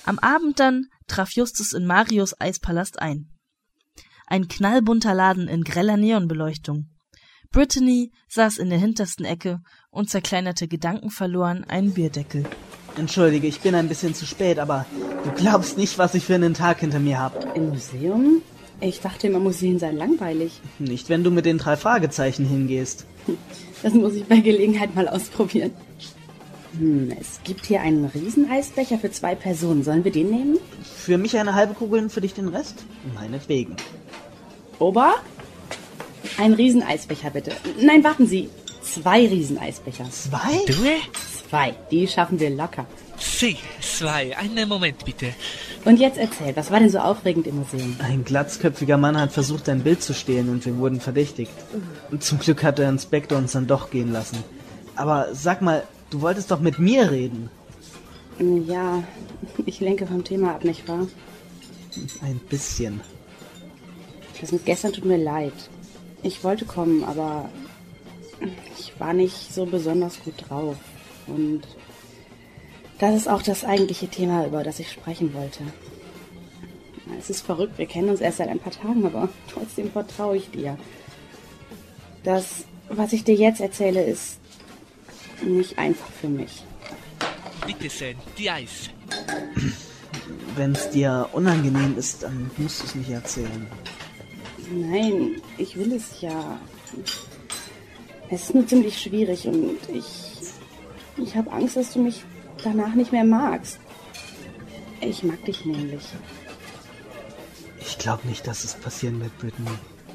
Am Abend dann traf Justus in Marios Eispalast ein. Ein knallbunter Laden in greller Neonbeleuchtung. Brittany saß in der hintersten Ecke und zerkleinerte gedankenverloren einen Bierdeckel. Entschuldige, ich bin ein bisschen zu spät, aber du glaubst nicht, was ich für einen Tag hinter mir habe. Im Museum? Ich dachte immer, Museen seien langweilig. Nicht, wenn du mit den 3 Fragezeichen hingehst. Das muss ich bei Gelegenheit mal ausprobieren. Es gibt hier einen Rieseneisbecher für 2 Personen. Sollen wir den nehmen? Für mich eine halbe Kugel und für dich den Rest? Meinetwegen. Ober? Ein Rieseneisbecher, bitte. Nein, warten Sie. 2 Rieseneisbecher. 2? 2. Die schaffen wir locker. Sie, 2. Einen Moment, bitte. Und jetzt erzähl, was war denn so aufregend im Museum? Ein glatzköpfiger Mann hat versucht, ein Bild zu stehlen und wir wurden verdächtigt. Und zum Glück hat der Inspektor uns dann doch gehen lassen. Aber sag mal, du wolltest doch mit mir reden. Ja, ich lenke vom Thema ab, nicht wahr? Ein bisschen. Das mit gestern tut mir leid. Ich wollte kommen, aber ich war nicht so besonders gut drauf. Und das ist auch das eigentliche Thema, über das ich sprechen wollte. Es ist verrückt, wir kennen uns erst seit ein paar Tagen, aber trotzdem vertraue ich dir. Das, was ich dir jetzt erzähle, ist nicht einfach für mich. Bitte schön, die Eis. Wenn es dir unangenehm ist, dann musst du es nicht erzählen. Nein, ich will es ja. Es ist nur ziemlich schwierig und ich habe Angst, dass du mich danach nicht mehr magst. Ich mag dich nämlich. Ich glaube nicht, dass es passieren wird, Brittany.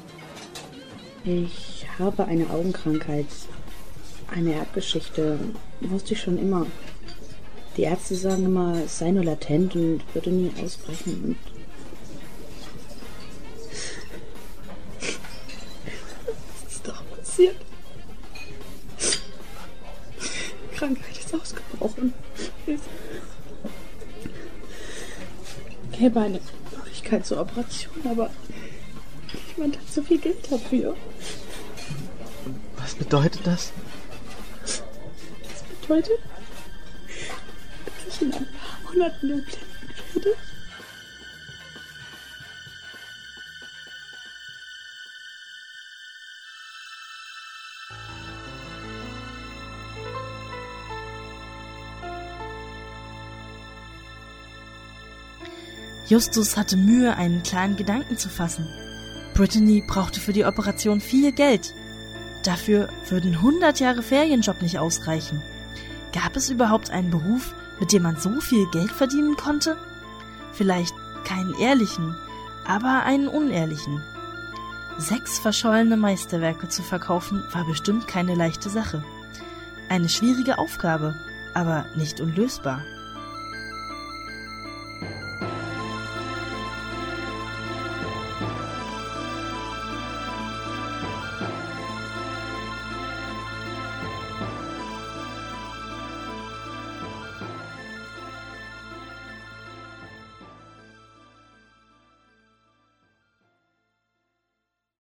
Ich habe eine Augenkrankheit. Eine Erbgeschichte. Wusste ich schon immer. Die Ärzte sagen immer, es sei nur latent und würde nie ausbrechen. Und was ist doch passiert? Die Krankheit ist ausgebrochen. Es gäbe eine Möglichkeit zur Operation, aber niemand hat so viel Geld dafür. Was bedeutet das? Das bedeutet, dass ich in ein paar Monaten erblinden werde. Justus hatte Mühe, einen klaren Gedanken zu fassen. Brittany brauchte für die Operation viel Geld. Dafür würden 100 Jahre Ferienjob nicht ausreichen. Gab es überhaupt einen Beruf, mit dem man so viel Geld verdienen konnte? Vielleicht keinen ehrlichen, aber einen unehrlichen. 6 verschollene Meisterwerke zu verkaufen, war bestimmt keine leichte Sache. Eine schwierige Aufgabe, aber nicht unlösbar.